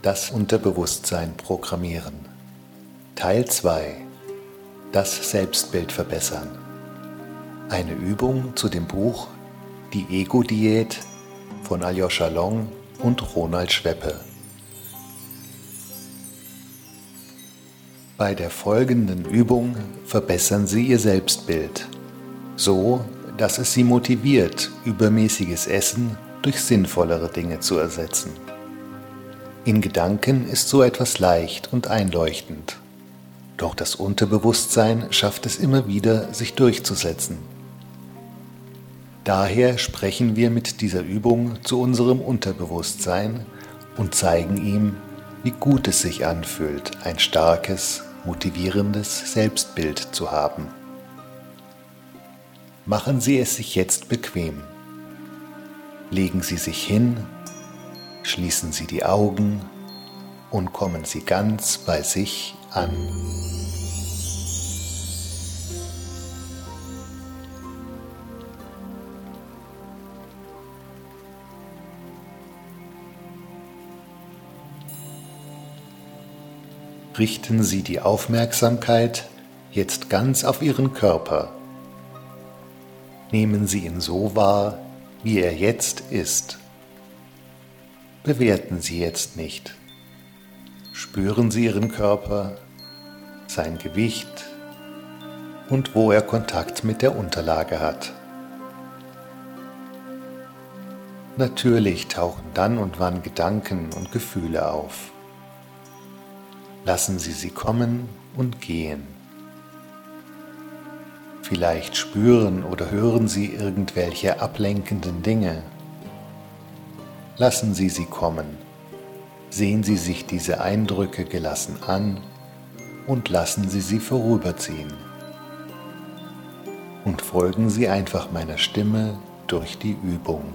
Das Unterbewusstsein programmieren. Teil 2. Das Selbstbild verbessern. Eine Übung zu dem Buch Die Ego-Diät von Aljoscha Long und Ronald Schweppe. Bei der folgenden Übung verbessern Sie Ihr Selbstbild, so dass es Sie motiviert, übermäßiges Essen durch sinnvollere Dinge zu ersetzen. In Gedanken ist so etwas leicht und einleuchtend, doch das Unterbewusstsein schafft es immer wieder, sich durchzusetzen. Daher sprechen wir mit dieser Übung zu unserem Unterbewusstsein und zeigen ihm, wie gut es sich anfühlt, ein starkes, motivierendes Selbstbild zu haben. Machen Sie es sich jetzt bequem. Legen Sie sich hin, schließen Sie die Augen und kommen Sie ganz bei sich an. Richten Sie die Aufmerksamkeit jetzt ganz auf Ihren Körper. Nehmen Sie ihn so wahr, wie er jetzt ist. Bewerten Sie jetzt nicht. Spüren Sie Ihren Körper, sein Gewicht und wo er Kontakt mit der Unterlage hat. Natürlich tauchen dann und wann Gedanken und Gefühle auf. Lassen Sie sie kommen und gehen. Vielleicht spüren oder hören Sie irgendwelche ablenkenden Dinge. Lassen Sie sie kommen. Sehen Sie sich diese Eindrücke gelassen an und lassen Sie sie vorüberziehen. Und folgen Sie einfach meiner Stimme durch die Übung.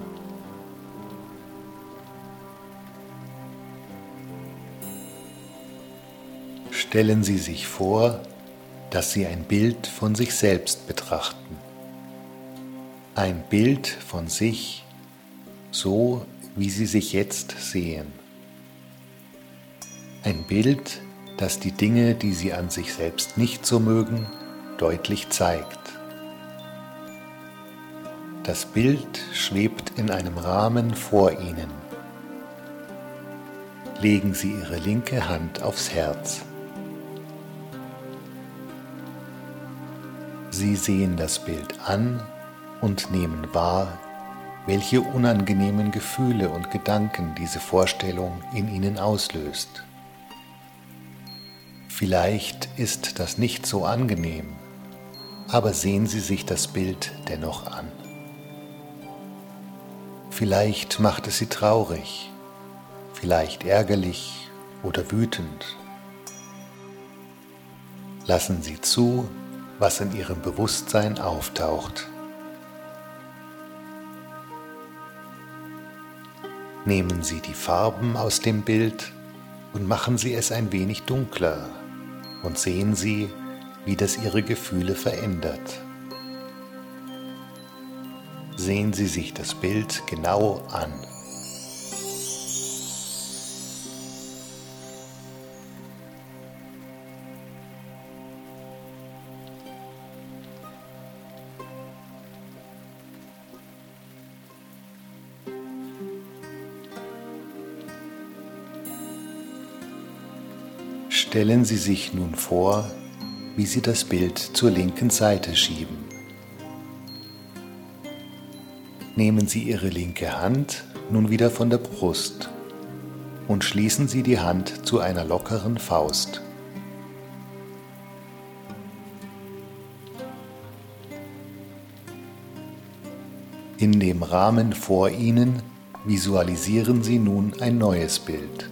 Stellen Sie sich vor, dass Sie ein Bild von sich selbst betrachten. Ein Bild von sich, so wie Sie sich jetzt sehen. Ein Bild, das die Dinge, die Sie an sich selbst nicht so mögen, deutlich zeigt. Das Bild schwebt in einem Rahmen vor Ihnen. Legen Sie Ihre linke Hand aufs Herz. Sie sehen das Bild an und nehmen wahr, welche unangenehmen Gefühle und Gedanken diese Vorstellung in Ihnen auslöst. Vielleicht ist das nicht so angenehm, aber sehen Sie sich das Bild dennoch an. Vielleicht macht es Sie traurig, vielleicht ärgerlich oder wütend. Lassen Sie zu, was in Ihrem Bewusstsein auftaucht. Nehmen Sie die Farben aus dem Bild und machen Sie es ein wenig dunkler und sehen Sie, wie das Ihre Gefühle verändert. Sehen Sie sich das Bild genau an. Stellen Sie sich nun vor, wie Sie das Bild zur linken Seite schieben. Nehmen Sie Ihre linke Hand nun wieder von der Brust und schließen Sie die Hand zu einer lockeren Faust. In dem Rahmen vor Ihnen visualisieren Sie nun ein neues Bild.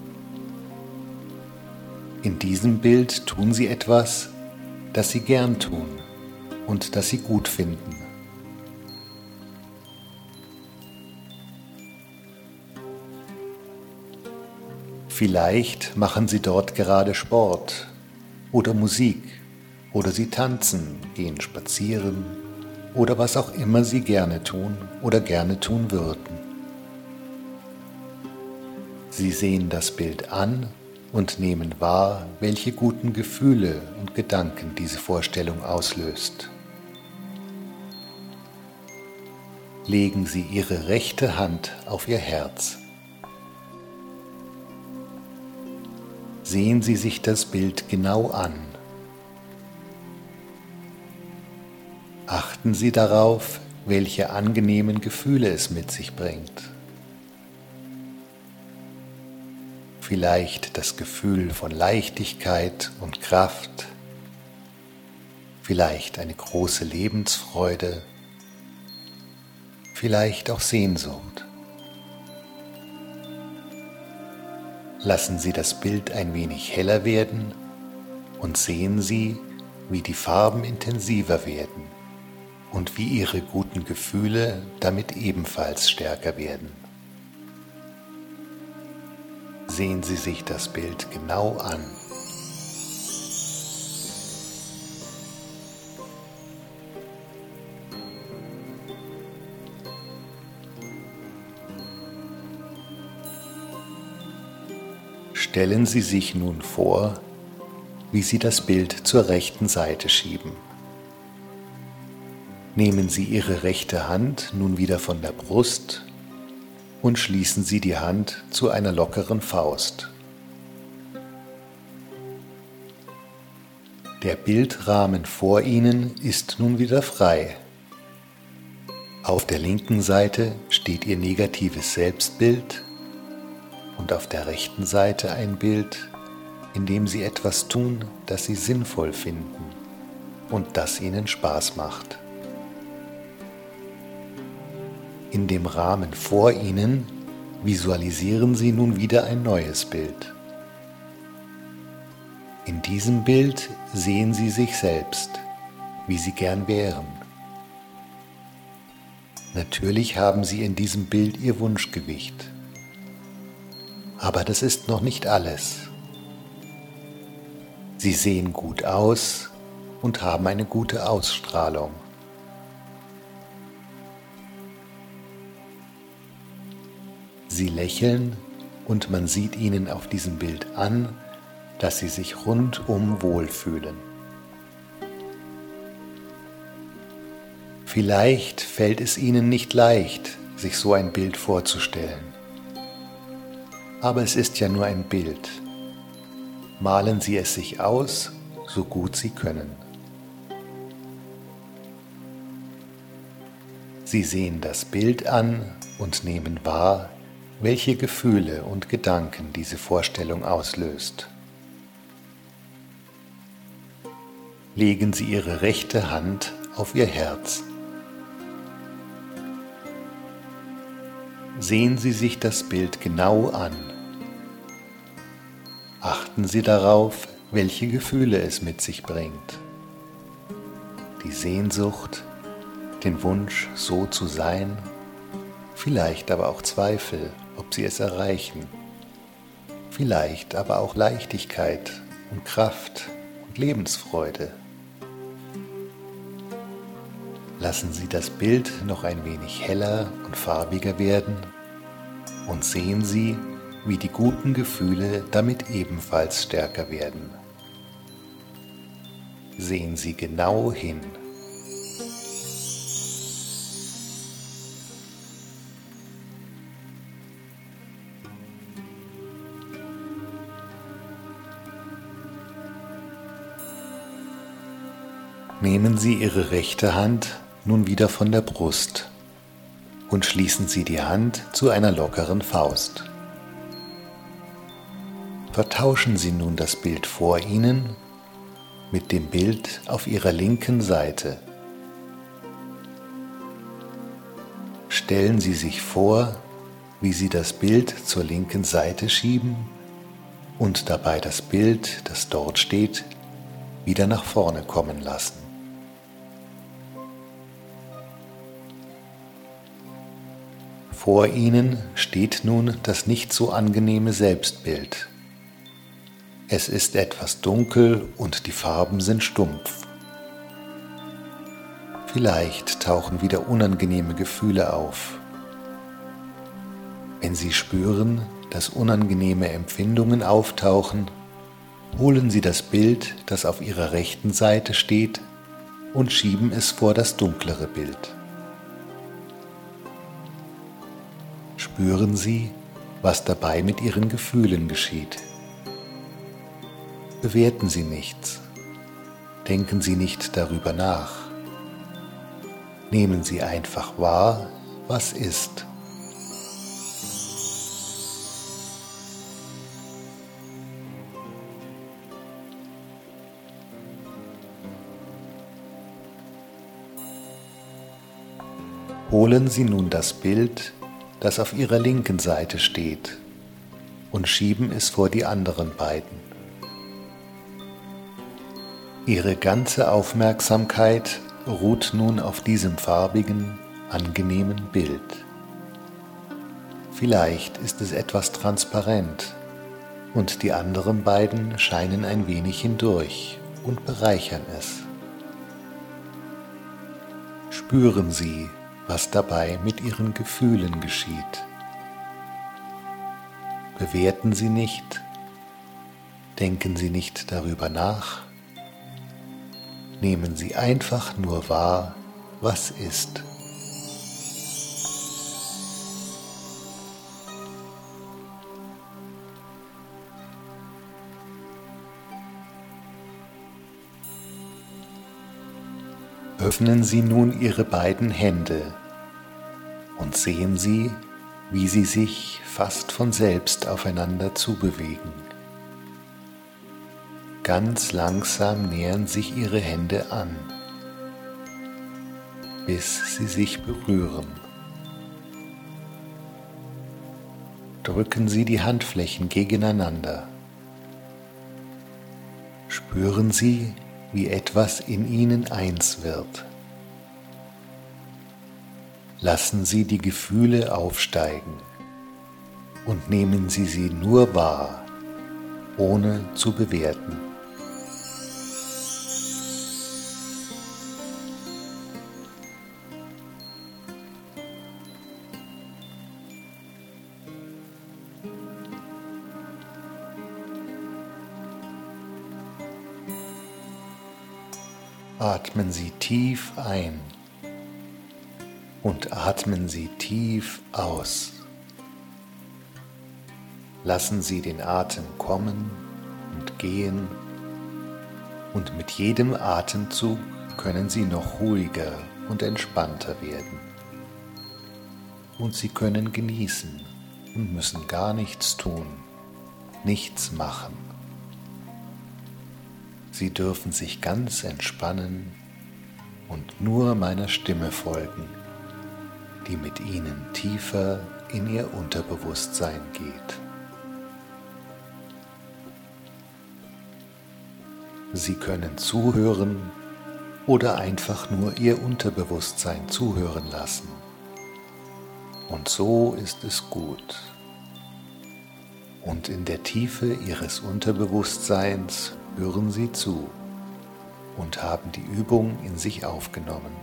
In diesem Bild tun Sie etwas, das Sie gern tun und das Sie gut finden. Vielleicht machen Sie dort gerade Sport oder Musik oder Sie tanzen, gehen spazieren oder was auch immer Sie gerne tun oder gerne tun würden. Sie sehen das Bild an und nehmen wahr, welche guten Gefühle und Gedanken diese Vorstellung auslöst. Legen Sie Ihre rechte Hand auf Ihr Herz. Sehen Sie sich das Bild genau an. Achten Sie darauf, welche angenehmen Gefühle es mit sich bringt. Vielleicht das Gefühl von Leichtigkeit und Kraft, vielleicht eine große Lebensfreude, vielleicht auch Sehnsucht. Lassen Sie das Bild ein wenig heller werden und sehen Sie, wie die Farben intensiver werden und wie Ihre guten Gefühle damit ebenfalls stärker werden. Sehen Sie sich das Bild genau an. Stellen Sie sich nun vor, wie Sie das Bild zur rechten Seite schieben. Nehmen Sie Ihre rechte Hand nun wieder von der Brust und schließen Sie die Hand zu einer lockeren Faust. Der Bildrahmen vor Ihnen ist nun wieder frei. Auf der linken Seite steht Ihr negatives Selbstbild und auf der rechten Seite ein Bild, in dem Sie etwas tun, das Sie sinnvoll finden und das Ihnen Spaß macht. In dem Rahmen vor Ihnen visualisieren Sie nun wieder ein neues Bild. In diesem Bild sehen Sie sich selbst, wie Sie gern wären. Natürlich haben Sie in diesem Bild Ihr Wunschgewicht. Aber das ist noch nicht alles. Sie sehen gut aus und haben eine gute Ausstrahlung. Sie lächeln und man sieht ihnen auf diesem Bild an, dass sie sich rundum wohlfühlen. Vielleicht fällt es Ihnen nicht leicht, sich so ein Bild vorzustellen. Aber es ist ja nur ein Bild. Malen Sie es sich aus, so gut Sie können. Sie sehen das Bild an und nehmen wahr, welche Gefühle und Gedanken diese Vorstellung auslöst. Legen Sie Ihre rechte Hand auf Ihr Herz. Sehen Sie sich das Bild genau an. Achten Sie darauf, welche Gefühle es mit sich bringt. Die Sehnsucht, den Wunsch, so zu sein, vielleicht aber auch Zweifel, ob Sie es erreichen, vielleicht aber auch Leichtigkeit und Kraft und Lebensfreude. Lassen Sie das Bild noch ein wenig heller und farbiger werden und sehen Sie, wie die guten Gefühle damit ebenfalls stärker werden. Sehen Sie genau hin. Nehmen Sie Ihre rechte Hand nun wieder von der Brust und schließen Sie die Hand zu einer lockeren Faust. Vertauschen Sie nun das Bild vor Ihnen mit dem Bild auf Ihrer linken Seite. Stellen Sie sich vor, wie Sie das Bild zur linken Seite schieben und dabei das Bild, das dort steht, wieder nach vorne kommen lassen. Vor Ihnen steht nun das nicht so angenehme Selbstbild. Es ist etwas dunkel und die Farben sind stumpf. Vielleicht tauchen wieder unangenehme Gefühle auf. Wenn Sie spüren, dass unangenehme Empfindungen auftauchen, holen Sie das Bild, das auf Ihrer rechten Seite steht, und schieben es vor das dunklere Bild. Spüren Sie, was dabei mit Ihren Gefühlen geschieht. Bewerten Sie nichts. Denken Sie nicht darüber nach. Nehmen Sie einfach wahr, was ist. Holen Sie nun das Bild, das auf Ihrer linken Seite steht, und schieben es vor die anderen beiden. Ihre ganze Aufmerksamkeit ruht nun auf diesem farbigen, angenehmen Bild. Vielleicht ist es etwas transparent und die anderen beiden scheinen ein wenig hindurch und bereichern es. Spüren Sie, was dabei mit Ihren Gefühlen geschieht. Bewerten Sie nicht, denken Sie nicht darüber nach, nehmen Sie einfach nur wahr, was ist. Öffnen Sie nun Ihre beiden Hände und sehen Sie, wie sie sich fast von selbst aufeinander zubewegen. Ganz langsam nähern sich Ihre Hände an, bis sie sich berühren. Drücken Sie die Handflächen gegeneinander. Spüren Sie, wie etwas in Ihnen eins wird. Lassen Sie die Gefühle aufsteigen und nehmen Sie sie nur wahr, ohne zu bewerten. Atmen Sie tief ein und atmen Sie tief aus. Lassen Sie den Atem kommen und gehen und mit jedem Atemzug können Sie noch ruhiger und entspannter werden. Und Sie können genießen und müssen gar nichts tun, nichts machen. Sie dürfen sich ganz entspannen und nur meiner Stimme folgen, die mit Ihnen tiefer in Ihr Unterbewusstsein geht. Sie können zuhören oder einfach nur Ihr Unterbewusstsein zuhören lassen. Und so ist es gut. Und in der Tiefe Ihres Unterbewusstseins hören Sie zu und haben die Übung in sich aufgenommen.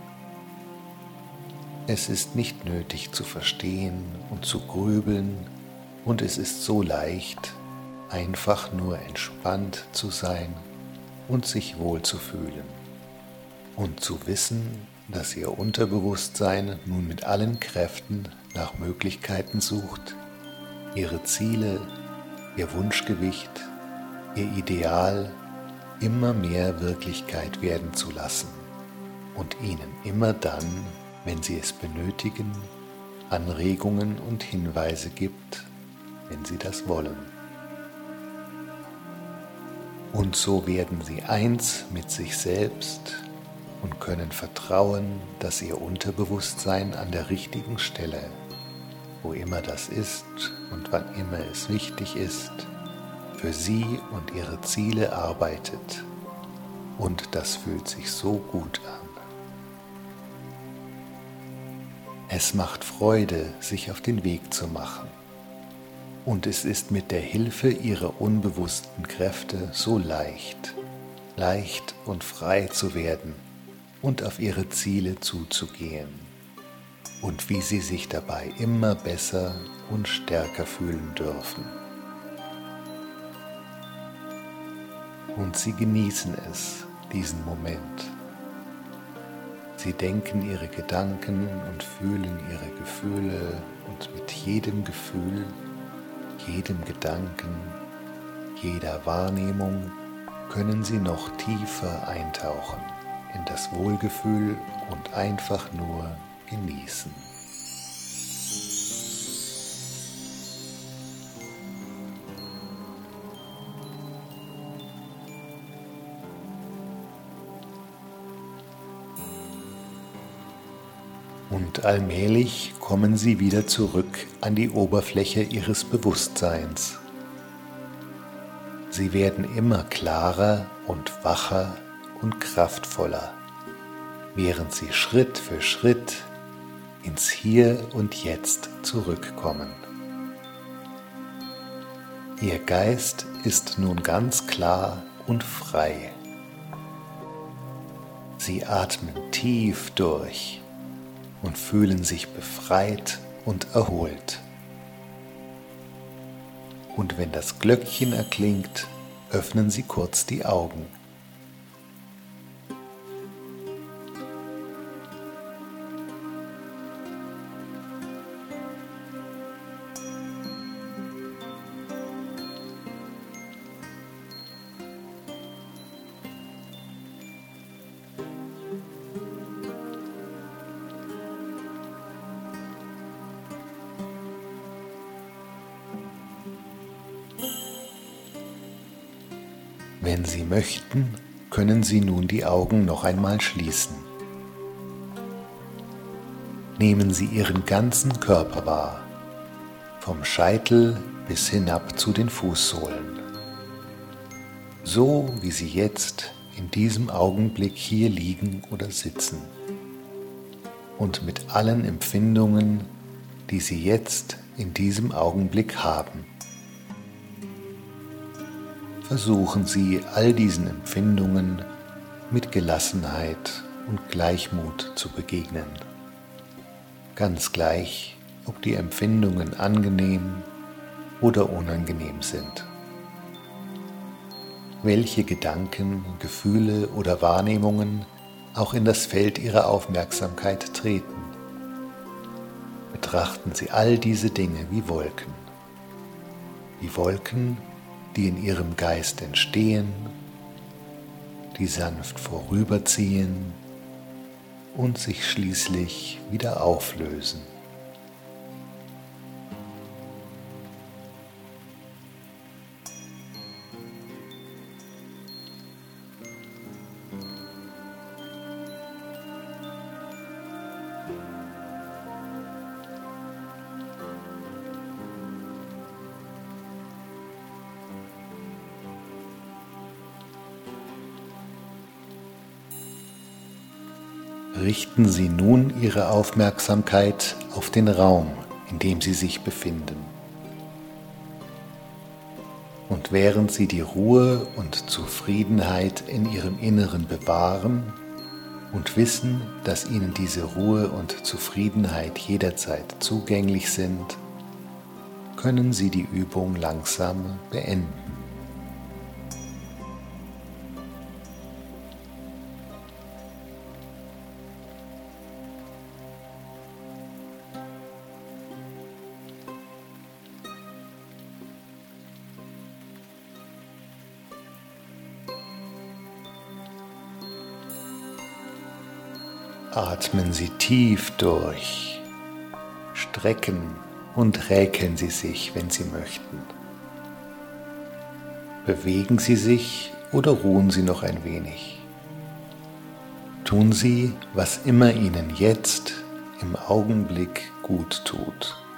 Es ist nicht nötig zu verstehen und zu grübeln und es ist so leicht, einfach nur entspannt zu sein und sich wohl zu fühlen und zu wissen, dass Ihr Unterbewusstsein nun mit allen Kräften nach Möglichkeiten sucht, Ihre Ziele, Ihr Wunschgewicht, Ihr Ideal immer mehr Wirklichkeit werden zu lassen und Ihnen immer dann, wenn Sie es benötigen, Anregungen und Hinweise gibt, wenn Sie das wollen. Und so werden Sie eins mit sich selbst und können vertrauen, dass Ihr Unterbewusstsein an der richtigen Stelle, wo immer das ist und wann immer es wichtig ist, für Sie und Ihre Ziele arbeitet. Und das fühlt sich so gut an. Es macht Freude, sich auf den Weg zu machen. Und es ist mit der Hilfe Ihrer unbewussten Kräfte so leicht und frei zu werden und auf Ihre Ziele zuzugehen. und wie Sie sich dabei immer besser und stärker fühlen dürfen. Und Sie genießen es, diesen Moment. Sie denken Ihre Gedanken und fühlen Ihre Gefühle und mit jedem Gefühl, jedem Gedanken, jeder Wahrnehmung können Sie noch tiefer eintauchen in das Wohlgefühl und einfach nur genießen. Und allmählich kommen Sie wieder zurück an die Oberfläche Ihres Bewusstseins. Sie werden immer klarer und wacher und kraftvoller, während Sie Schritt für Schritt ins Hier und Jetzt zurückkommen. Ihr Geist ist nun ganz klar und frei. Sie atmen tief durch und fühlen sich befreit und erholt. Und wenn das Glöckchen erklingt, öffnen Sie kurz die Augen. Wenn Sie möchten, können Sie nun die Augen noch einmal schließen. Nehmen Sie Ihren ganzen Körper wahr, vom Scheitel bis hinab zu den Fußsohlen. So wie Sie jetzt in diesem Augenblick hier liegen oder sitzen und mit allen Empfindungen, die Sie jetzt in diesem Augenblick haben. Versuchen Sie, all diesen Empfindungen mit Gelassenheit und Gleichmut zu begegnen. Ganz gleich, ob die Empfindungen angenehm oder unangenehm sind. Welche Gedanken, Gefühle oder Wahrnehmungen auch in das Feld Ihrer Aufmerksamkeit treten. Betrachten Sie all diese Dinge wie Wolken. Wie Wolken, die in Ihrem Geist entstehen, die sanft vorüberziehen und sich schließlich wieder auflösen. Richten Sie nun Ihre Aufmerksamkeit auf den Raum, in dem Sie sich befinden. Und während Sie die Ruhe und Zufriedenheit in Ihrem Inneren bewahren und wissen, dass Ihnen diese Ruhe und Zufriedenheit jederzeit zugänglich sind, können Sie die Übung langsam beenden. Atmen Sie tief durch, strecken und räkeln Sie sich, wenn Sie möchten. Bewegen Sie sich oder ruhen Sie noch ein wenig. Tun Sie, was immer Ihnen jetzt im Augenblick gut tut.